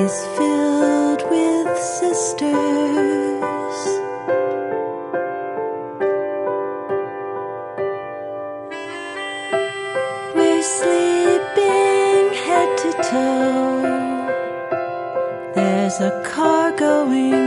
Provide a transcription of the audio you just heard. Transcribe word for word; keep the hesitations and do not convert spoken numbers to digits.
is filled with sisters. We're sleeping head to toe. There's a car going